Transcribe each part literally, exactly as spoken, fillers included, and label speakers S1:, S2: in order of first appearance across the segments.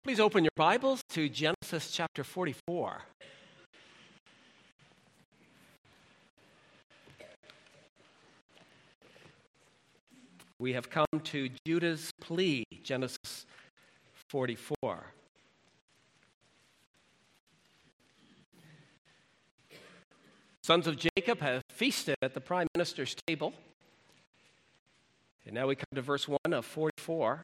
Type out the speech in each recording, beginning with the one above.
S1: Please open your Bibles to Genesis chapter forty-four. We have come to Judah's plea, Genesis forty-four. Sons of Jacob have feasted at the prime minister's table. And now we come to verse one of forty-four.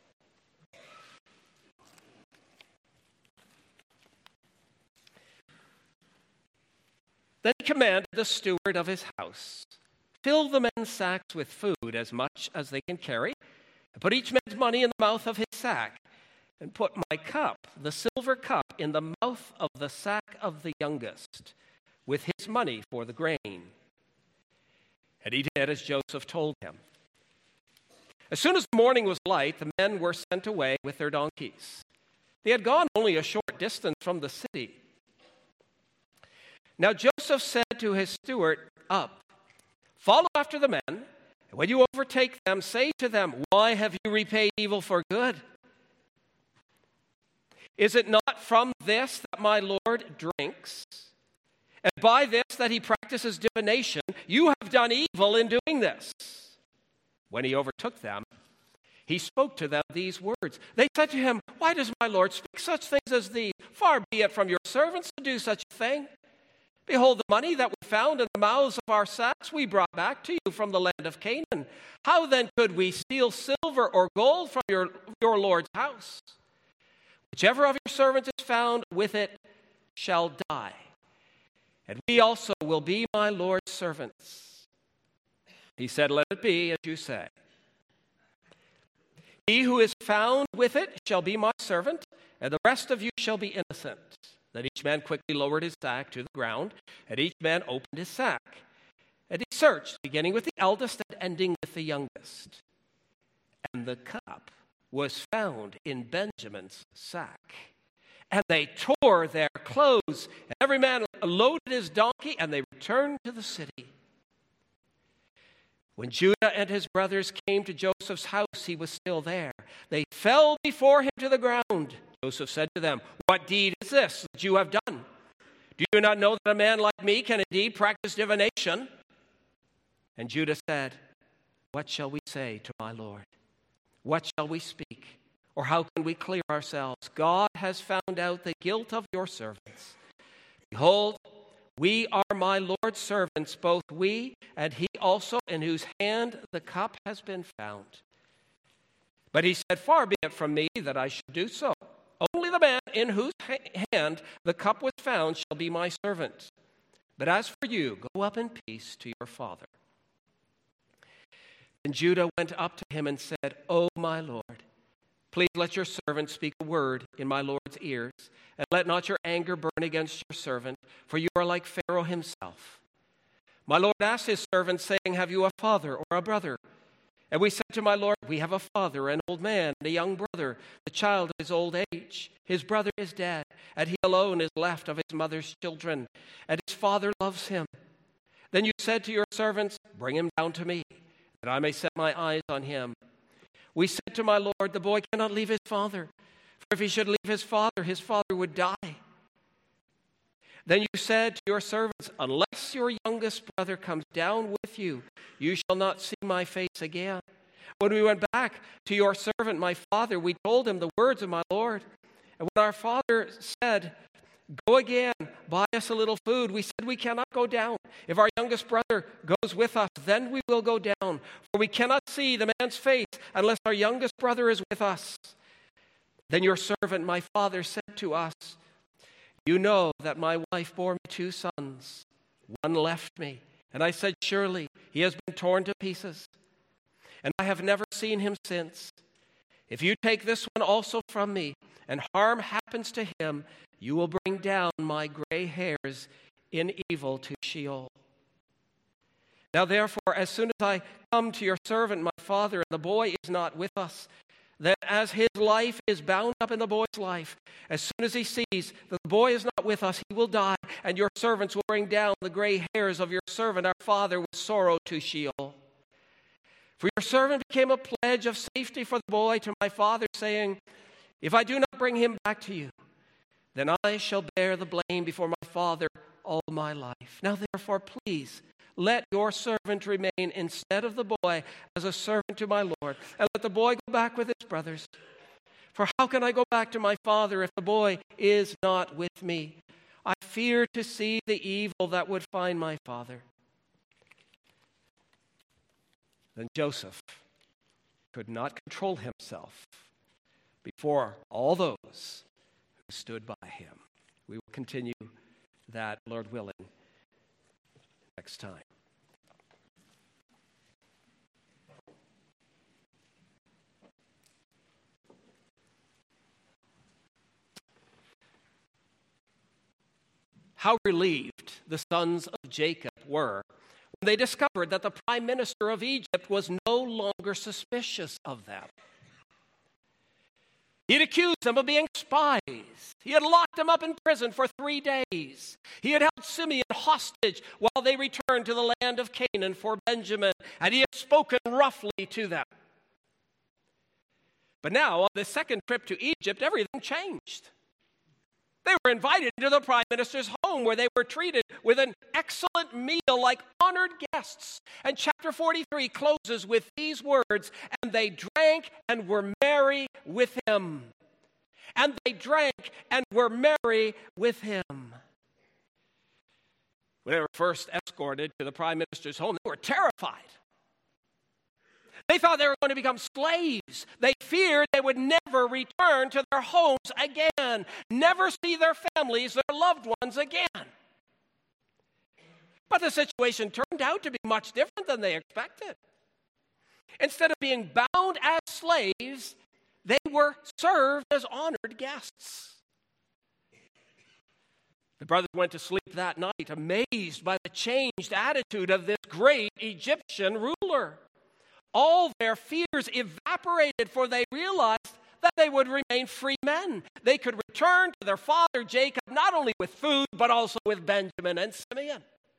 S1: Then he commanded the steward of his house, fill the men's sacks with food as much as they can carry, and put each man's money in the mouth of his sack, and put my cup, the silver cup, in the mouth of the sack of the youngest, with his money for the grain. And he did as Joseph told him. As soon as the morning was light, the men were sent away with their donkeys. They had gone only a short distance from the city. Now Joseph said to his steward, "Up, follow after the men, and when you overtake them, say to them, 'Why have you repaid evil for good? Is it not from this that my Lord drinks? And by this that he practices divination? You have done evil in doing this.' When he overtook them, he spoke to them these words. They said to him, 'Why does my Lord speak such things as these? Far be it from your servants to do such a thing. Behold, the money that we found in the mouths of our sacks we brought back to you from the land of Canaan. How then could we steal silver or gold from your, your Lord's house? Whichever of your servants is found with it shall die, and we also will be my Lord's servants.' He said, 'Let it be as you say. He who is found with it shall be my servant, and the rest of you shall be innocent.' Then each man quickly lowered his sack to the ground, and each man opened his sack. And he searched, beginning with the eldest and ending with the youngest. And the cup was found in Benjamin's sack. And they tore their clothes, and every man loaded his donkey, and they returned to the city. When Judah and his brothers came to Joseph's house, he was still there. They fell before him to the ground. Joseph said to them, 'What deed is this that you have done? Do you not know that a man like me can indeed practice divination?' And Judah said, 'What shall we say to my Lord? What shall we speak? Or how can we clear ourselves? God has found out the guilt of your servants. Behold, we are my Lord's servants, both we and he also, in whose hand the cup has been found.' But he said, 'Far be it from me that I should do so. Only the man in whose hand the cup was found shall be my servant. But as for you, go up in peace to your father.' And Judah went up to him and said, 'O my Lord, please let your servant speak a word in my Lord's ears, and let not your anger burn against your servant, for you are like Pharaoh himself. My Lord asked his servant, saying, Have you a father or a brother? And we said to my Lord, We have a father, an old man, and a young brother, the child of his old age. His brother is dead, and he alone is left of his mother's children, and his father loves him. Then you said to your servants, Bring him down to me, that I may set my eyes on him. We said to my Lord, The boy cannot leave his father, for if he should leave his father, his father would die. Then you said to your servants, Unless your youngest brother comes down with you, you shall not see my face again. When we went back to your servant, my father, we told him the words of my Lord. And when our father said, Go again, buy us a little food, we said, We cannot go down. If our youngest brother goes with us, then we will go down. For we cannot see the man's face unless our youngest brother is with us. Then your servant, my father, said to us, You know that my wife bore me two sons. One left me. And I said, Surely he has been torn to pieces. And I have never seen him since. If you take this one also from me, and harm happens to him, you will bring down my gray hairs in evil to Sheol. Now therefore, as soon as I come to your servant, my father, and the boy is not with us, then as his life is bound up in the boy's life, as soon as he sees that the boy is not with us, he will die, and your servants will bring down the gray hairs of your servant, our father, with sorrow to Sheol. For your servant became a pledge of safety for the boy to my father, saying, If I do not bring him back to you, then I shall bear the blame before my father all my life. Now therefore, please, let your servant remain instead of the boy as a servant to my Lord, and let the boy go back with his brothers. For how can I go back to my father if the boy is not with me? I fear to see the evil that would find my father. Then Joseph could not control himself before all those who stood by him. We will continue that, Lord willing, next time. How relieved the sons of Jacob were when they discovered that the prime minister of Egypt was no longer suspicious of them. He had accused them of being spies. He had locked them up in prison for three days. He had held Simeon hostage while they returned to the land of Canaan for Benjamin, and he had spoken roughly to them. But now, on the second trip to Egypt, everything changed. They were invited to the prime minister's home, where they were treated with an excellent meal like honored guests. And chapter forty-three closes with these words, and they drank and were merry with him. And they drank and were merry with him. When they were first escorted to the prime minister's home, they were terrified. They thought they were going to become slaves. They feared they would never return to their homes again, never see their families, their loved ones again. But the situation turned out to be much different than they expected. Instead of being bound as slaves, they were served as honored guests. The brothers went to sleep that night, amazed by the changed attitude of this great Egyptian ruler. All their fears evaporated, for they realized that they would remain free men. They could return to their father Jacob not only with food, but also with Benjamin and Simeon.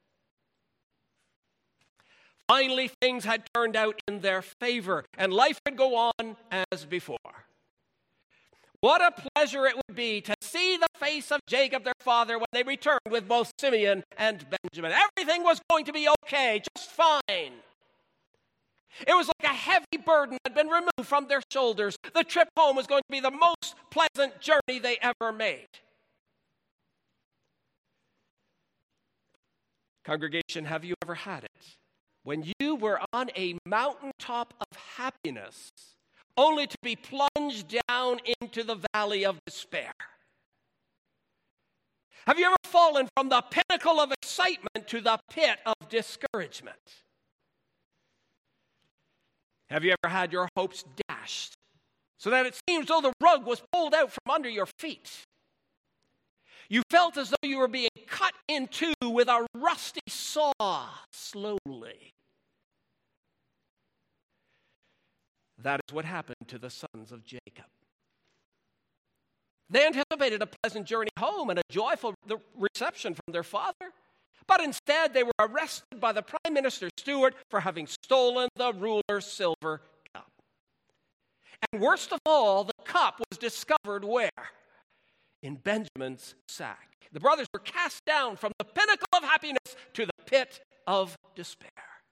S1: Finally, things had turned out in their favor, and life could go on as before. What a pleasure it would be to see the face of Jacob, their father, when they returned with both Simeon and Benjamin. Everything was going to be okay, just fine. It was like a heavy burden had been removed from their shoulders. The trip home was going to be the most pleasant journey they ever made. Congregation, have you ever had it? When you were on a mountaintop of happiness, only to be plunged down into the valley of despair? Have you ever fallen from the pinnacle of excitement to the pit of discouragement? Have you ever had your hopes dashed so that it seems as though the rug was pulled out from under your feet? You felt as though you were being cut in two with a rusty saw slowly. That is what happened to the sons of Jacob. They anticipated a pleasant journey home and a joyful reception from their father. But instead, they were arrested by the prime minister's steward for having stolen the ruler's silver cup. And worst of all, the cup was discovered where? In Benjamin's sack. The brothers were cast down from the pinnacle of happiness to the pit of despair.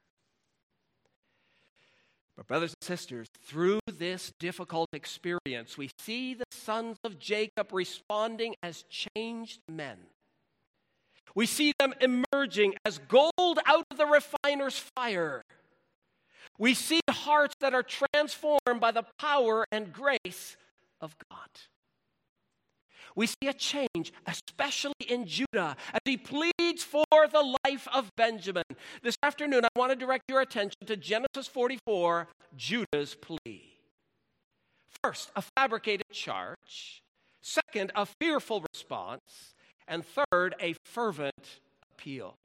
S1: But brothers and sisters, through this difficult experience, we see the sons of Jacob responding as changed men. We see them emerging as gold out of the refiner's fire. We see hearts that are transformed by the power and grace of God. We see a change, especially in Judah, as he pleads for the life of Benjamin. This afternoon, I want to direct your attention to Genesis forty-four, Judah's plea. First, a fabricated charge. Second, a fearful response. And third, a fervent appeal.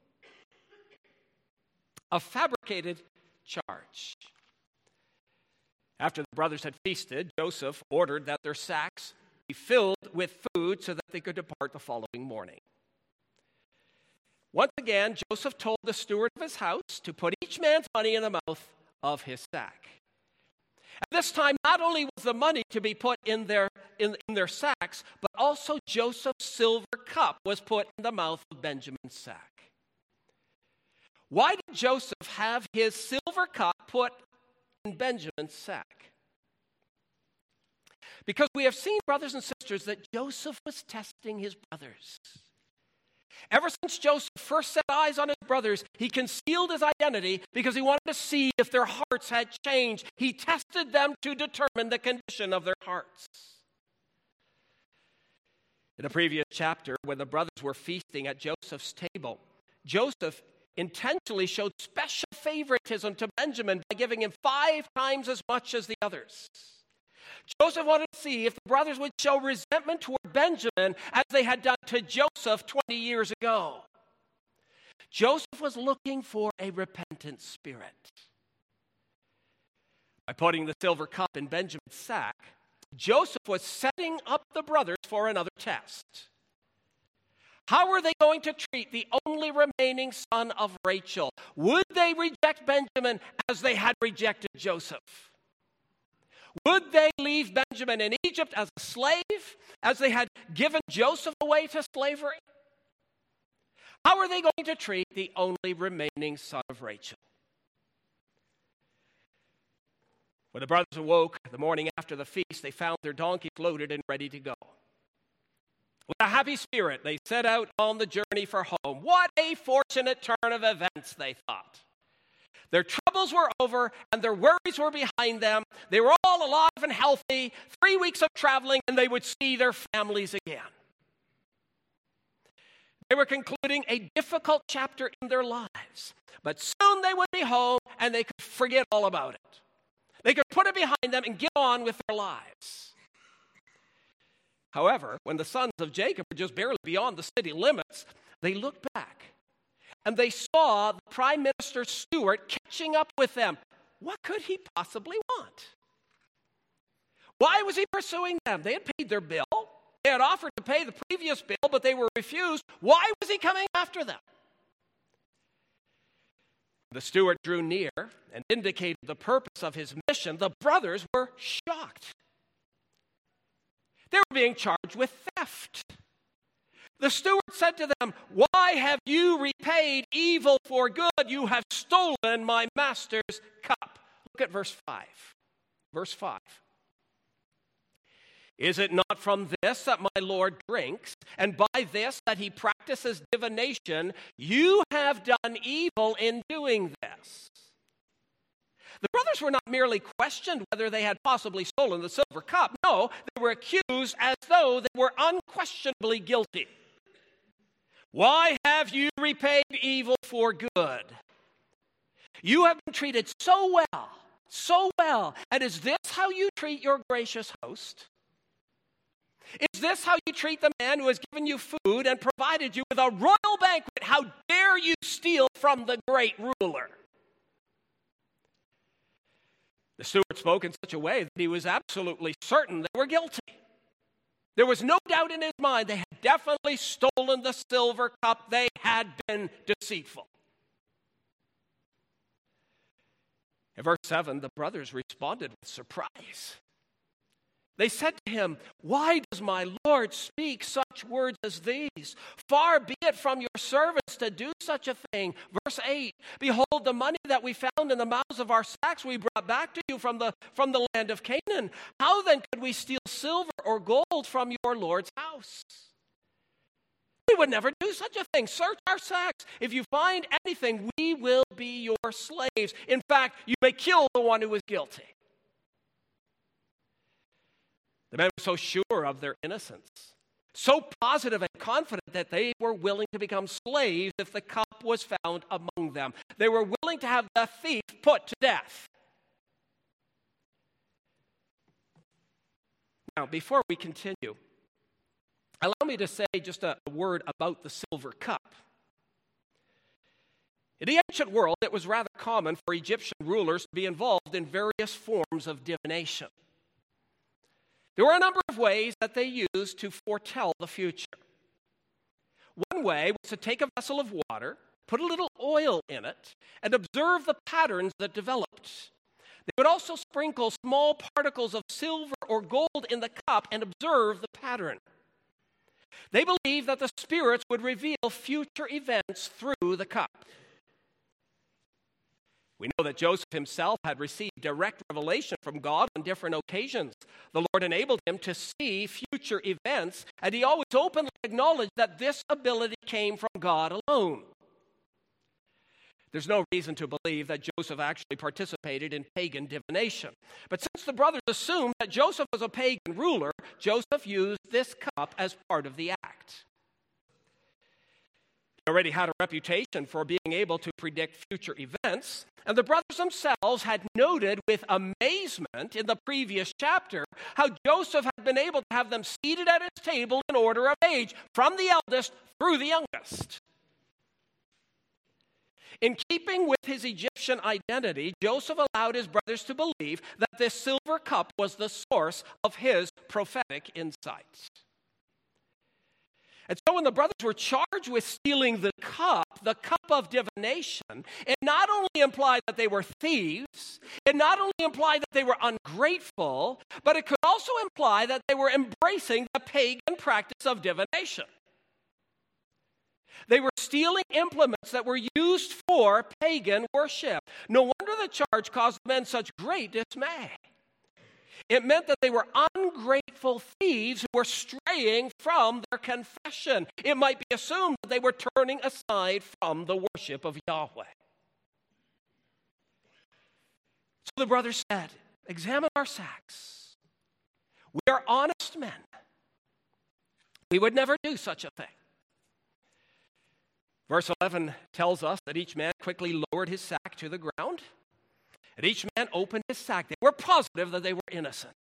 S1: A fabricated charge. After the brothers had feasted, Joseph ordered that their sacks be filled with food so that they could depart the following morning. Once again, Joseph told the steward of his house to put each man's money in the mouth of his sack. At this time, not only was the money to be put in their in, in their sacks, but also Joseph's silver cup was put in the mouth of Benjamin's sack. Why did Joseph have his silver cup put in Benjamin's sack? Because we have seen, brothers and sisters, that Joseph was testing his brothers. Ever since Joseph first set eyes on his brothers, he concealed his identity because he wanted to see if their hearts had changed. He tested them to determine the condition of their hearts. In a previous chapter, when the brothers were feasting at Joseph's table, Joseph intentionally showed special favoritism to Benjamin by giving him five times as much as the others. Joseph wanted to see if the brothers would show resentment toward Benjamin as they had done to Joseph twenty years ago. Joseph was looking for a repentant spirit. By putting the silver cup in Benjamin's sack, Joseph was setting up the brothers for another test. How were they going to treat the only remaining son of Rachel? Would they reject Benjamin as they had rejected Joseph? Would they leave Benjamin in Egypt as a slave, as they had given Joseph away to slavery? How are they going to treat the only remaining son of Rachel? When the brothers awoke the morning after the feast, they found their donkeys loaded and ready to go. With a happy spirit, they set out on the journey for home. What a fortunate turn of events, they thought. Their troubles were over and their worries were behind them. They were all alive and healthy. Three weeks of traveling and they would see their families again. They were concluding a difficult chapter in their lives. But soon they would be home and they could forget all about it. They could put it behind them and get on with their lives. However, when the sons of Jacob were just barely beyond the city limits, they looked back. And they saw the prime minister's steward catching up with them. What could he possibly want? Why was he pursuing them? They had paid their bill. They had offered to pay the previous bill, but they were refused. Why was he coming after them? The steward drew near and indicated the purpose of his mission. The brothers were shocked. They were being charged with theft. The steward said to them, "Why have you repaid evil for good? You have stolen my master's cup." Look at verse five. Verse five. "Is it not from this that my Lord drinks, and by this that he practices divination? You have done evil in doing this." The brothers were not merely questioned whether they had possibly stolen the silver cup. No, they were accused as though they were unquestionably guilty. "Why have you repaid evil for good? You have been treated so well, so well, and is this how you treat your gracious host? Is this how you treat the man who has given you food and provided you with a royal banquet? How dare you steal from the great ruler?" The steward spoke in such a way that he was absolutely certain they were guilty. There was no doubt in his mind they had definitely stolen the silver cup. They had been deceitful. In verse seven, the brothers responded with surprise. They said to him, "Why does my Lord speak such words as these? Far be it from your servants to do such a thing." Verse eight, "Behold, the money that we found in the mouths of our sacks we brought back to you from the, from the land of Canaan. How then could we steal silver or gold from your Lord's house? We would never do such a thing. Search our sacks. If you find anything, we will be your slaves. In fact, you may kill the one who is guilty." The men were so sure of their innocence, so positive and confident that they were willing to become slaves if the cup was found among them. They were willing to have the thief put to death. Now, before we continue, allow me to say just a word about the silver cup. In the ancient world, it was rather common for Egyptian rulers to be involved in various forms of divination. There were a number of ways that they used to foretell the future. One way was to take a vessel of water, put a little oil in it, and observe the patterns that developed. They would also sprinkle small particles of silver or gold in the cup and observe the pattern. They believed that the spirits would reveal future events through the cup. We know that Joseph himself had received direct revelation from God on different occasions. The Lord enabled him to see future events, and he always openly acknowledged that this ability came from God alone. There's no reason to believe that Joseph actually participated in pagan divination. But since the brothers assumed that Joseph was a pagan ruler, Joseph used this cup as part of the act. He already had a reputation for being able to predict future events, and the brothers themselves had noted with amazement in the previous chapter how Joseph had been able to have them seated at his table in order of age, from the eldest through the youngest. In keeping with his Egyptian identity, Joseph allowed his brothers to believe that this silver cup was the source of his prophetic insights. And so when the brothers were charged with stealing the cup, the cup of divination, it not only implied that they were thieves, it not only implied that they were ungrateful, but it could also imply that they were embracing the pagan practice of divination. They were stealing implements that were used for pagan worship. No wonder the charge caused the men such great dismay. It meant that they were ungrateful thieves who were straying from their confession. It might be assumed that they were turning aside from the worship of Yahweh. So the brothers said, "Examine our sacks. We are honest men. We would never do such a thing." Verse eleven tells us that each man quickly lowered his sack to the ground, and each man opened his sack. They were positive that they were innocent.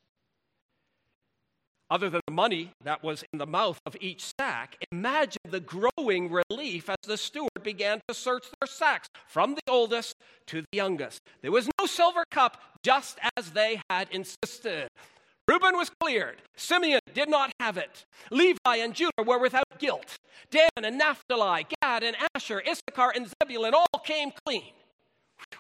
S1: Other than the money that was in the mouth of each sack, imagine the growing relief as the steward began to search their sacks from the oldest to the youngest. There was no silver cup, just as they had insisted. Reuben was cleared. Simeon did not have it. Levi and Judah were without guilt. Dan and Naphtali, Gad and Asher, Issachar and Zebulun all came clean. Whew.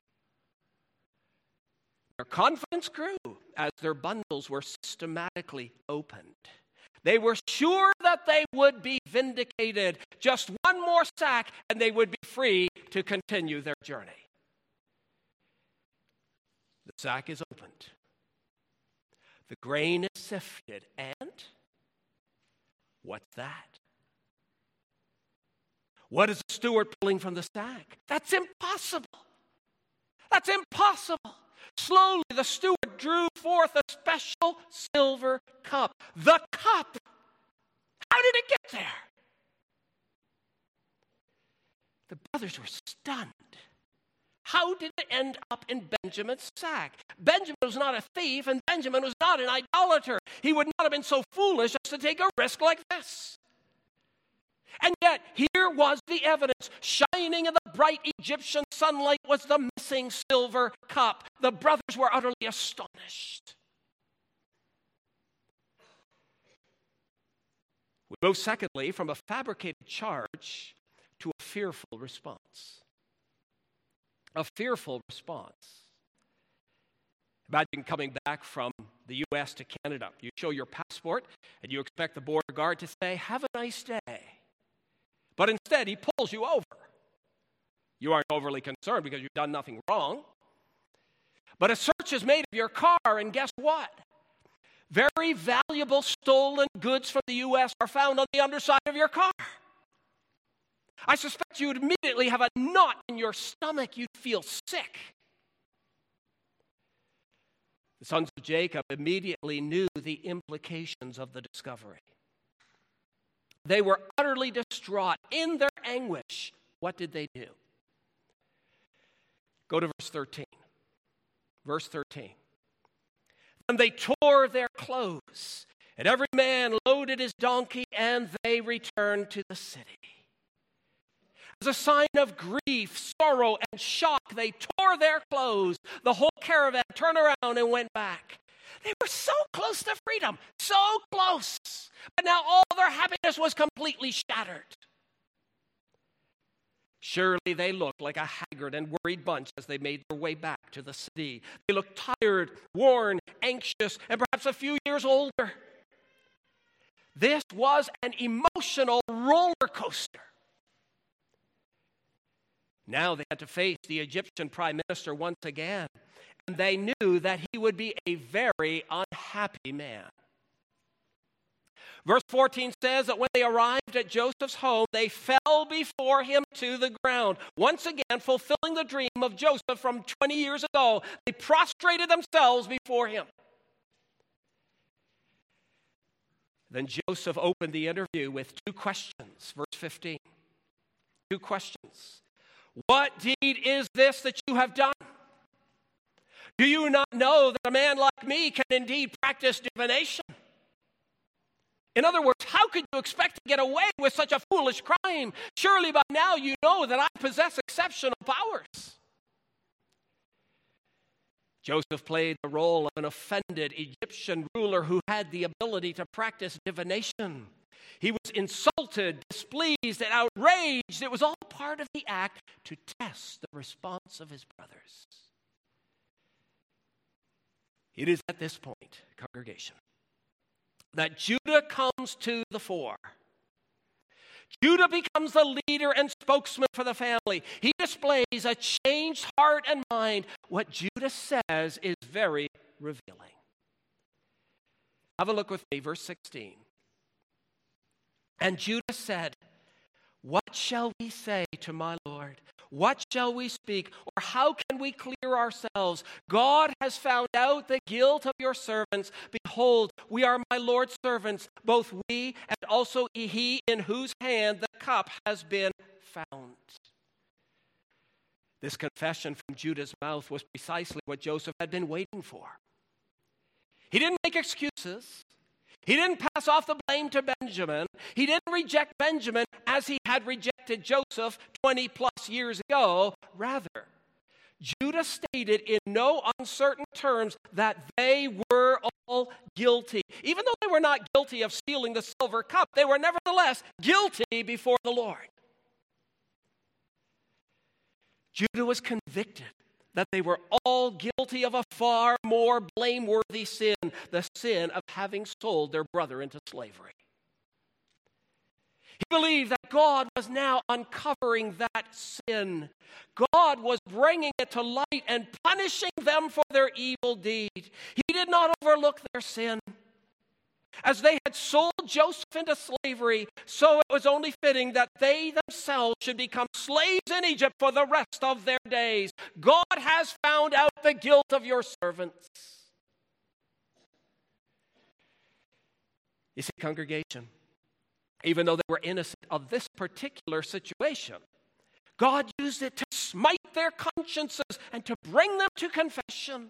S1: Their confidence grew as their bundles were systematically opened. They were sure that they would be vindicated. Just one more sack and they would be free to continue their journey. The sack is opened. The grain is sifted, and what's that? What is the steward pulling from the sack? That's impossible. That's impossible. Slowly, the steward drew forth a special silver cup. The cup. How did it get there? The brothers were stunned. How did it end up in Benjamin's sack? Benjamin was not a thief, and Benjamin was not an idolater. He would not have been so foolish as to take a risk like this. And yet, here was the evidence. Shining in the bright Egyptian sunlight was the missing silver cup. The brothers were utterly astonished. We move, secondly, from a fabricated charge to a fearful response. A fearful response. Imagine coming back from the U S to Canada. You show your passport, and you expect the border guard to say, "Have a nice day." But instead, he pulls you over. You aren't overly concerned because you've done nothing wrong. But a search is made of your car, and guess what? Very valuable stolen goods from the U S are found on the underside of your car. I suspect you would immediately have a knot in your stomach. You'd feel sick. The sons of Jacob immediately knew the implications of the discovery. They were utterly distraught in their anguish. What did they do? Go to verse thirteen. Verse thirteen. And they tore their clothes, and every man loaded his donkey, and they returned to the city. As a sign of grief, sorrow, and shock, they tore their clothes. The whole caravan turned around and went back. They were so close to freedom, so close. But now all their happiness was completely shattered. Surely they looked like a haggard and worried bunch as they made their way back to the city. They looked tired, worn, anxious, and perhaps a few years older. This was an emotional roller coaster. Now they had to face the Egyptian prime minister once again, and they knew that he would be a very unhappy man. Verse fourteen says that when they arrived at Joseph's home, they fell before him to the ground. Once again, fulfilling the dream of Joseph from twenty years ago, they prostrated themselves before him. Then Joseph opened the interview with two questions. Verse fifteen. Two questions. What deed is this that you have done? Do you not know that a man like me can indeed practice divination? In other words, how could you expect to get away with such a foolish crime? Surely by now you know that I possess exceptional powers. Joseph played the role of an offended Egyptian ruler who had the ability to practice divination. He was insulted, displeased, and outraged. It was all part of the act to test the response of his brothers. It is at this point, congregation, that Judah comes to the fore. Judah becomes the leader and spokesman for the family. He displays a changed heart and mind. What Judah says is very revealing. Have a look with me, verse sixteen. And Judah said, "What shall we say to my Lord? What shall we speak? Or how can we clear ourselves? God has found out the guilt of your servants. Behold, we are my Lord's servants, both we and also he in whose hand the cup has been found." This confession from Judah's mouth was precisely what Joseph had been waiting for. He didn't make excuses. He didn't pass off the blame to Benjamin. He didn't reject Benjamin as he had rejected Joseph twenty plus years ago. Rather, Judah stated in no uncertain terms that they were all guilty. Even though they were not guilty of stealing the silver cup, they were nevertheless guilty before the Lord. Judah was convicted that they were all guilty of a far more blameworthy sin, the sin of having sold their brother into slavery. He believed that God was now uncovering that sin. God was bringing it to light and punishing them for their evil deed. He did not overlook their sin. As they had sold Joseph into slavery, so it was only fitting that they themselves should become slaves in Egypt for the rest of their days. God has found out the guilt of your servants. You see, congregation, even though they were innocent of this particular situation, God used it to smite their consciences and to bring them to confession.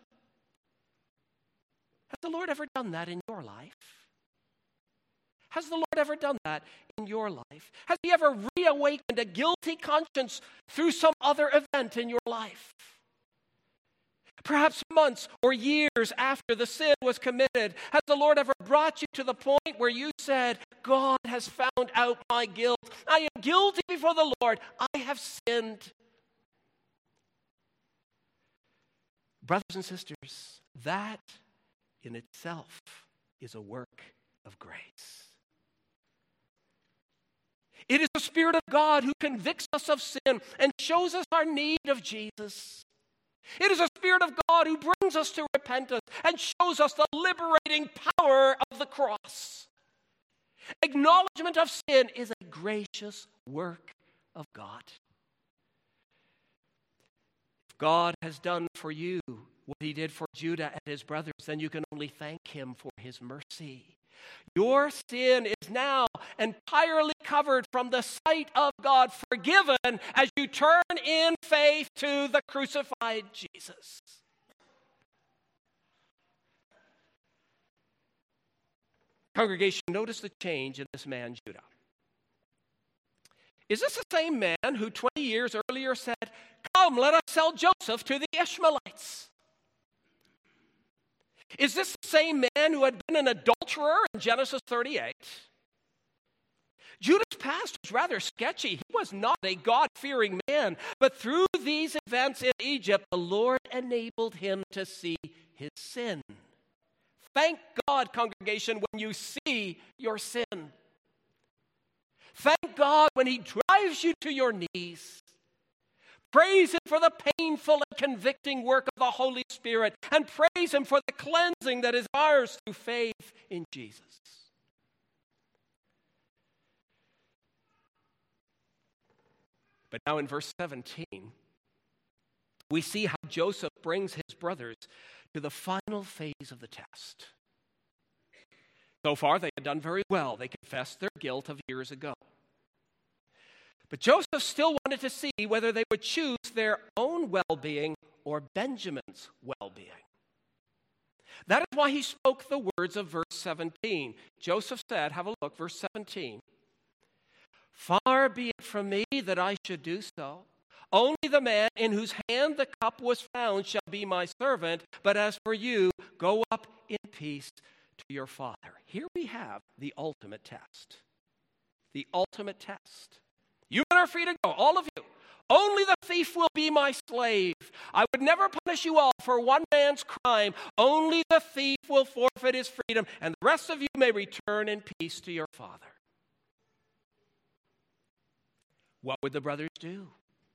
S1: Has the Lord ever done that in your life? Has the Lord ever done that in your life? Has he ever reawakened a guilty conscience through some other event in your life? Perhaps months or years after the sin was committed, has the Lord ever brought you to the point where you said, God has found out my guilt. I am guilty before the Lord. I have sinned. Brothers and sisters, that in itself is a work of grace. It is the Spirit of God who convicts us of sin and shows us our need of Jesus. It is the Spirit of God who brings us to repentance and shows us the liberating power of the cross. Acknowledgement of sin is a gracious work of God. If God has done for you what he did for Judah and his brothers, then you can only thank him for his mercy. Your sin is now entirely covered from the sight of God, forgiven as you turn in faith to the crucified Jesus. Congregation, notice the change in this man, Judah. Is this the same man who twenty years earlier said, "Come, let us sell Joseph to the Ishmaelites"? Is this the same man who had been an adulterer in Genesis thirty-eight? Judah's past was rather sketchy. He was not a God-fearing man. But through these events in Egypt, the Lord enabled him to see his sin. Thank God, congregation, when you see your sin. Thank God when he drives you to your knees. Praise him for the painful and convicting work of the Holy Spirit, and praise him for the cleansing that is ours through faith in Jesus. But now in verse seventeen, we see how Joseph brings his brothers to the final phase of the test. So far, they had done very well. They confessed their guilt of years ago. But Joseph still wanted to see whether they would choose their own well-being or Benjamin's well-being. That is why he spoke the words of verse seventeen. Joseph said, have a look, verse seventeen. Far be it from me that I should do so. Only the man in whose hand the cup was found shall be my servant. But as for you, go up in peace to your father. Here we have the ultimate test. The ultimate test. You men are free to go, all of you. Only the thief will be my slave. I would never punish you all for one man's crime. Only the thief will forfeit his freedom, and the rest of you may return in peace to your father. What would the brothers do?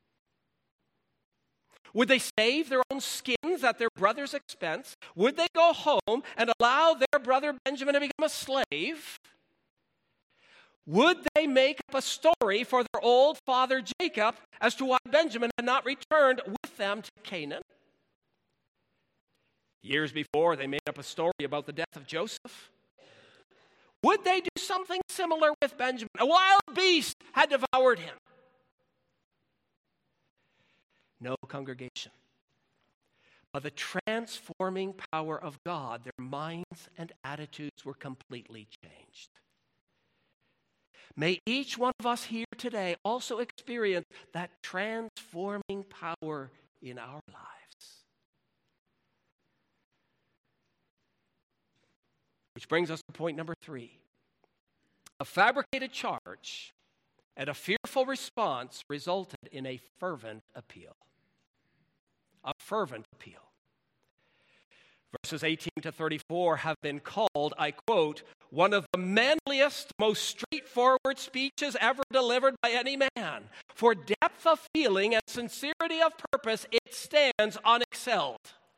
S1: Would they save their own skins at their brother's expense? Would they go home and allow their brother Benjamin to become a slave? Would they make up a story for their old father Jacob as to why Benjamin had not returned with them to Canaan? Years before, they made up a story about the death of Joseph. Would they do something similar with Benjamin? A wild beast had devoured him. No, congregation. By the transforming power of God, their minds and attitudes were completely changed. May each one of us here today also experience that transforming power in our lives. Which brings us to point number three. A fabricated charge and a fearful response resulted in a fervent appeal. A fervent appeal. Verses eighteen to thirty-four have been called, I quote, one of the manliest, most straightforward speeches ever delivered by any man. For depth of feeling and sincerity of purpose, it stands unexcelled.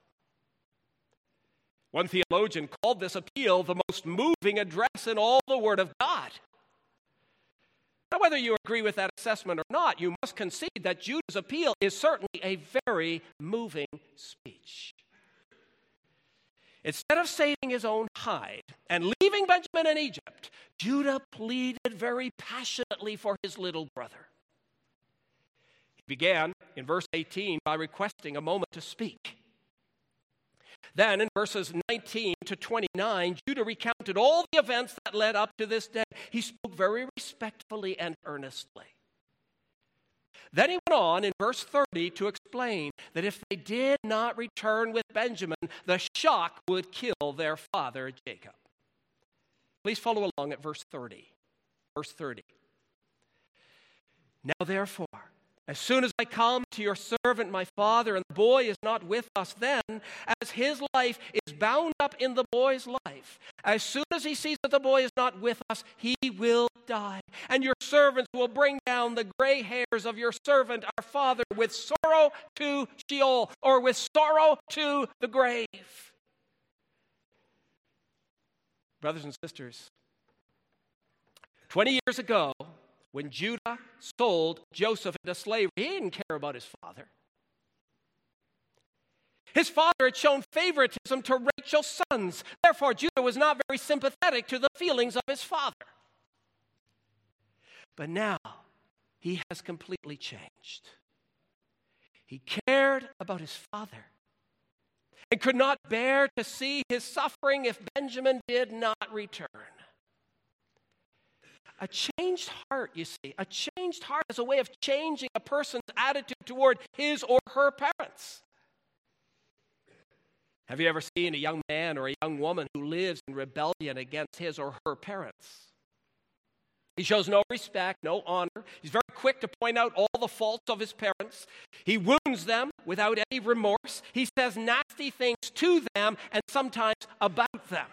S1: One theologian called this appeal the most moving address in all the Word of God. Now, whether you agree with that assessment or not, you must concede that Judah's appeal is certainly a very moving speech. Instead of saving his own hide and leaving Benjamin in Egypt, Judah pleaded very passionately for his little brother. He began in verse eighteen by requesting a moment to speak. Then in verses nineteen to twenty-nine, Judah recounted all the events that led up to this day. He spoke very respectfully and earnestly. Then he went on in verse thirty to explain that if they did not return with Benjamin, the shock would kill their father Jacob. Please follow along at verse thirty. Verse thirty. Now therefore, as soon as I come to your servant my father, and the boy is not with us, then, as his life is bound up in the boy's life, as soon as he sees that the boy is not with us, he will die. And your servants will bring down the gray hairs of your servant, our father, with sorrow to Sheol, or with sorrow to the grave. Brothers and sisters, twenty years ago, when Judah sold Joseph into slavery, he didn't care about his father. His father had shown favoritism to Rachel's sons. Therefore, Judah was not very sympathetic to the feelings of his father. But now, he has completely changed. He cared about his father and could not bear to see his suffering if Benjamin did not return. A changed heart, you see, a changed heart is a way of changing a person's attitude toward his or her parents. Have you ever seen a young man or a young woman who lives in rebellion against his or her parents? He shows no respect, no honor. He's very quick to point out all the faults of his parents. He wounds them without any remorse. He says nasty things to them and sometimes about them.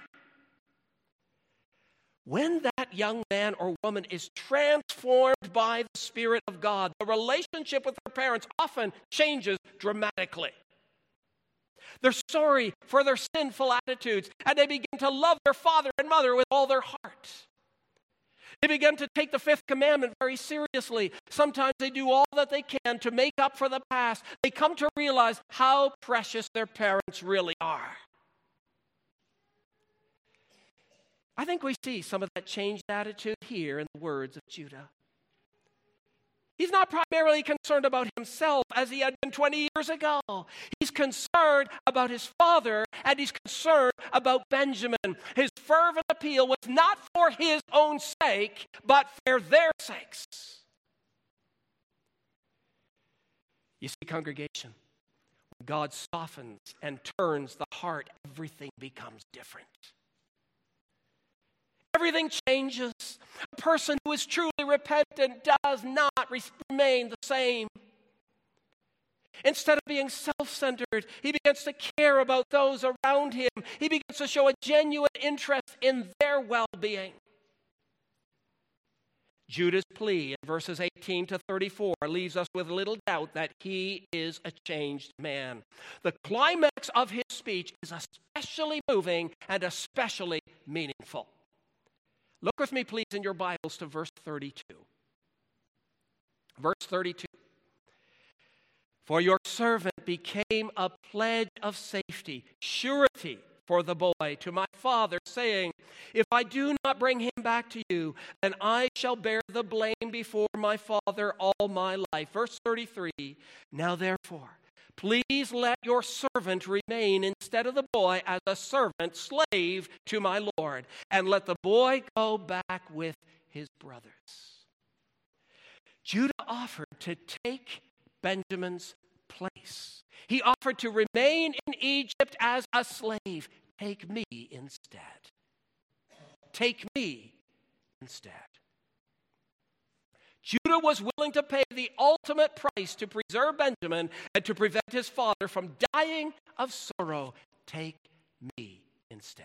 S1: When that young man or woman is transformed by the Spirit of God, the relationship with their parents often changes dramatically. They're sorry for their sinful attitudes, and they begin to love their father and mother with all their heart. They begin to take the fifth commandment very seriously. Sometimes they do all that they can to make up for the past. They come to realize how precious their parents really are. I think we see some of that changed attitude here in the words of Judah. He's not primarily concerned about himself as he had been twenty years ago. He's concerned about his father, and he's concerned about Benjamin. His fervent appeal was not for his own sake, but for their sakes. You see, congregation, when God softens and turns the heart, everything becomes different. Everything changes. A person who is truly repentant does not remain the same. Instead of being self-centered, he begins to care about those around him. He begins to show a genuine interest in their well-being. Judah's plea in verses eighteen to thirty-four leaves us with little doubt that he is a changed man. The climax of his speech is especially moving and especially meaningful. Look with me, please, in your Bibles to verse thirty-two. Verse thirty-two. For your servant became a pledge of safety, surety for the boy to my father, saying, if I do not bring him back to you, then I shall bear the blame before my father all my life. Verse thirty-three. Now therefore, please let your servant remain instead of the boy as a servant, slave to my Lord, and let the boy go back with his brothers. Judah offered to take Benjamin's place. He offered to remain in Egypt as a slave. Take me instead. Take me instead. Judah was willing to pay the ultimate price to preserve Benjamin and to prevent his father from dying of sorrow. Take me instead.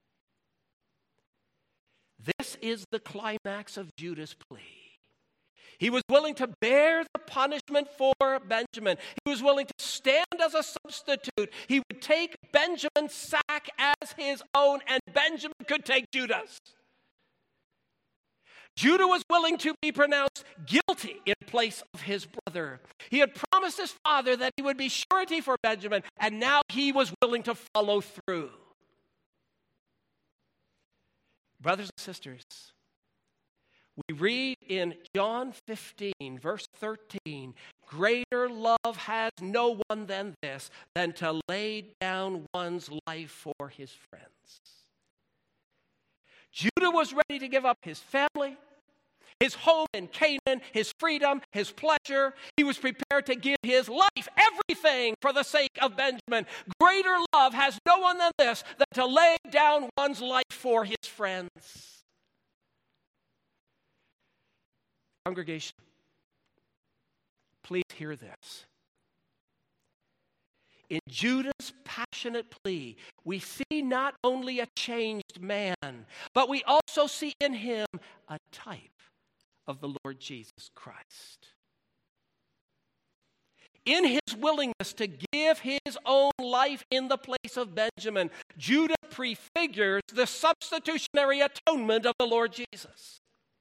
S1: This is the climax of Judah's plea. He was willing to bear the punishment for Benjamin. He was willing to stand as a substitute. He would take Benjamin's sack as his own, and Benjamin could take Judah's. Judah was willing to be pronounced guilty in place of his brother. He had promised his father that he would be surety for Benjamin, and now he was willing to follow through. Brothers and sisters, we read in John fifteen, verse thirteen, greater love has no one than this, than to lay down one's life for his friends. Judah was ready to give up his family, his home in Canaan, his freedom, his pleasure. He was prepared to give his life, everything, for the sake of Benjamin. Greater love has no one than this, than to lay down one's life for his friends. Congregation, please hear this. In Judah's passionate plea, we see not only a changed man, but we also see in him a type of the Lord Jesus Christ. In his willingness to give his own life in the place of Benjamin, Judah prefigures the substitutionary atonement of the Lord Jesus.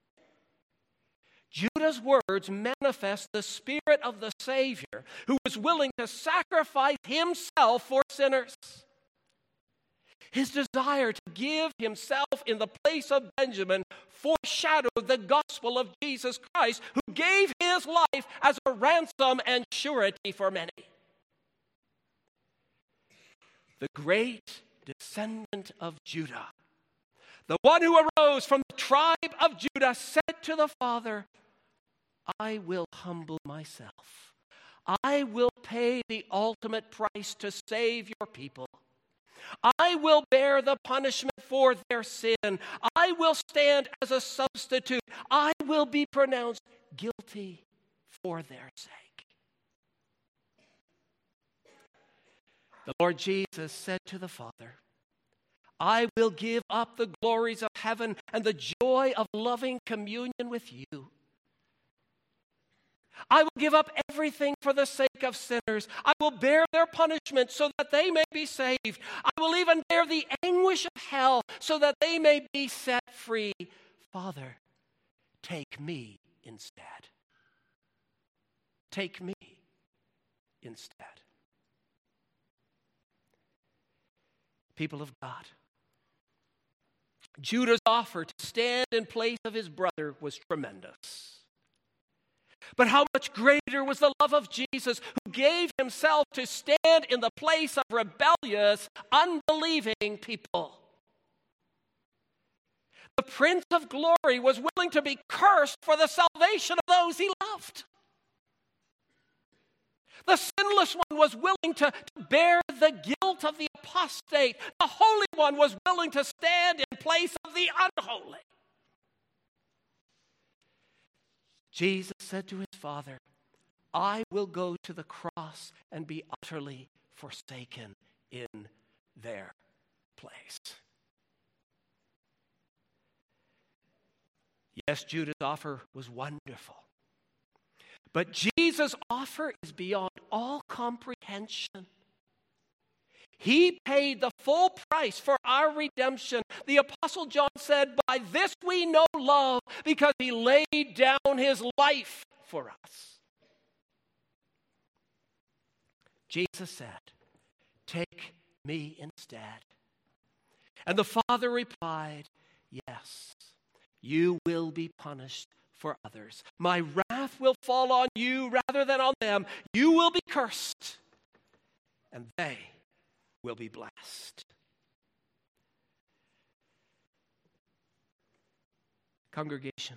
S1: Judah's words manifest the spirit of the Savior who was willing to sacrifice himself for sinners. His desire to give himself in the place of Benjamin foreshadowed the gospel of Jesus Christ, who gave his life as a ransom and surety for many. The great descendant of Judah, the one who arose from the tribe of Judah, said to the Father, I will humble myself. I will pay the ultimate price to save your people. I will bear the punishment for their sin. I will stand as a substitute. I will be pronounced guilty for their sake. The Lord Jesus said to the Father, I will give up the glories of heaven and the joy of loving communion with you. I will give up everything for the sake of sinners. I will bear their punishment so that they may be saved. I will even bear the anguish of hell so that they may be set free. Father, take me instead. Take me instead. People of God, Judah's offer to stand in place of his brother was tremendous. But how much greater was the love of Jesus, who gave himself to stand in the place of rebellious, unbelieving people. The Prince of Glory was willing to be cursed for the salvation of those he loved. The sinless one was willing to, to bear the guilt of the apostate. The Holy One was willing to stand in place of the unholy. Jesus said to his Father, I will go to the cross and be utterly forsaken in their place. Yes, Judah's offer was wonderful. But Jesus' offer is beyond all comprehension. He paid the full price for our redemption. The Apostle John said, by this we know love, because he laid down his life for us. Jesus said, take me instead. And the Father replied, yes, you will be punished for others. My wrath will fall on you rather than on them. You will be cursed, and they will be blessed. Congregation,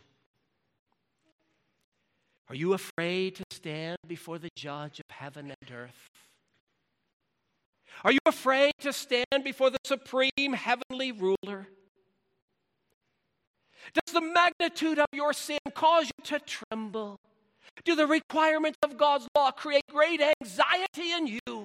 S1: are you afraid to stand before the judge of heaven and earth? Are you afraid to stand before the supreme heavenly ruler? Does the magnitude of your sin cause you to tremble? Do the requirements of God's law create great anxiety in you?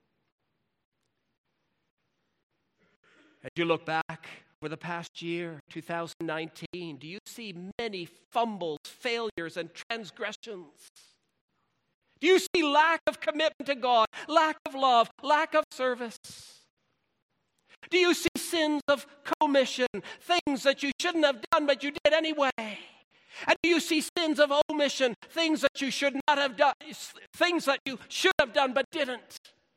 S1: As you look back over the past year, two thousand nineteen, do you see many fumbles, failures, and transgressions? Do you see lack of commitment to God, lack of love, lack of service? Do you see sins of commission, things that you shouldn't have done but you did anyway? And do you see sins of omission, things that you should not have done, things that you should have done but didn't?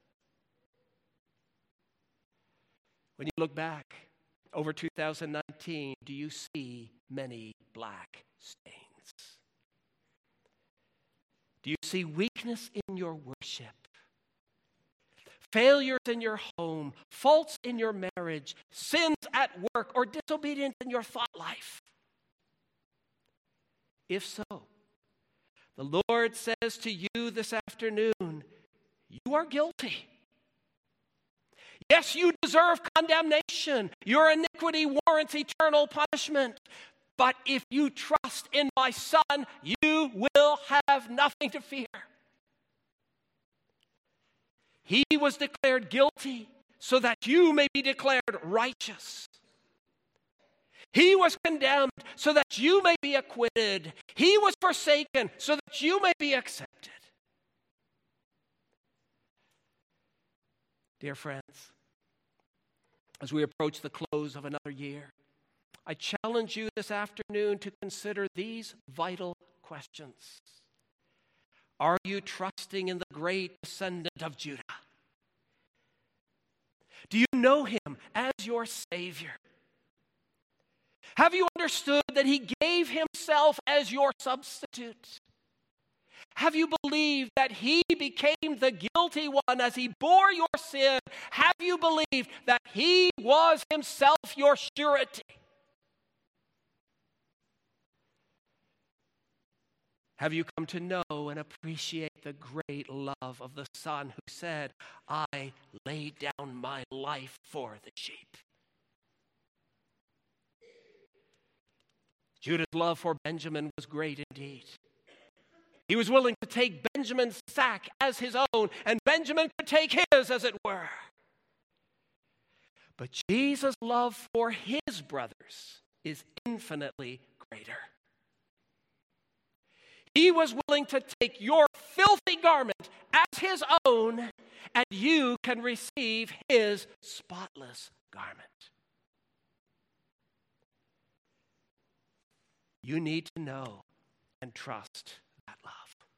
S1: When you look back over two thousand nineteen, do you see many black stains? Do you see weakness in your worship? Failures in your home, faults in your marriage, sins at work, or disobedience in your thought life? If so, the Lord says to you this afternoon, you are guilty. Yes, you deserve condemnation. Your iniquity warrants eternal punishment. But if you trust in my Son, you will have nothing to fear. He was declared guilty so that you may be declared righteous. He was condemned so that you may be acquitted. He was forsaken so that you may be accepted. Dear friends, as we approach the close of another year, I challenge you this afternoon to consider these vital questions. Are you trusting in the great descendant of Judah? Do you know him as your Savior? Have you understood that he gave himself as your substitute? Have you believed that he became the guilty one as he bore your sin? Have you believed that he was himself your surety? Have you come to know and appreciate the great love of the Son who said, I laid down my life for the sheep? Judah's love for Benjamin was great indeed. He was willing to take Benjamin's sack as his own, and Benjamin could take his, as it were. But Jesus' love for his brothers is infinitely greater. He was willing to take your filthy garment as his own, and you can receive his spotless garment. You need to know and trust that love.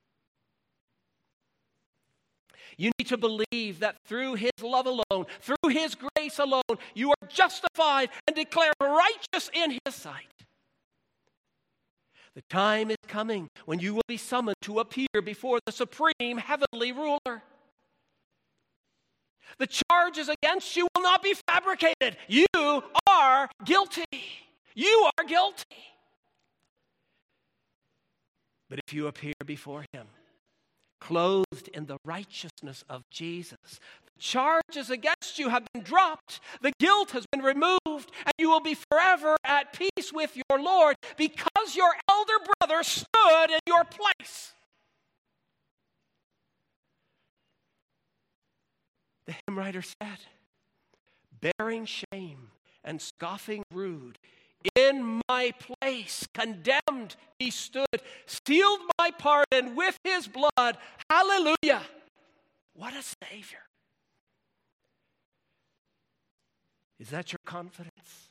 S1: You need to believe that through his love alone, through his grace alone, you are justified and declared righteous in his sight. The time is coming when you will be summoned to appear before the supreme heavenly ruler. The charges against you will not be fabricated. You are guilty. You are guilty. But if you appear before him, clothed in the righteousness of Jesus, the charges against you have been dropped, the guilt has been removed, and you will be forever at peace with your Lord because your elder brother stood in your place. The hymn writer said, bearing shame and scoffing rude, in my place condemned he stood, sealed my pardon with his blood. Hallelujah. What a Savior. Is that your confidence?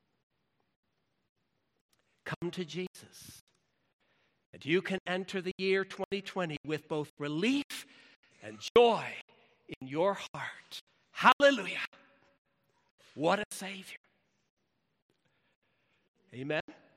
S1: Come to Jesus, and you can enter the year twenty twenty with both relief and joy in your heart. Hallelujah. What a Savior. Amen.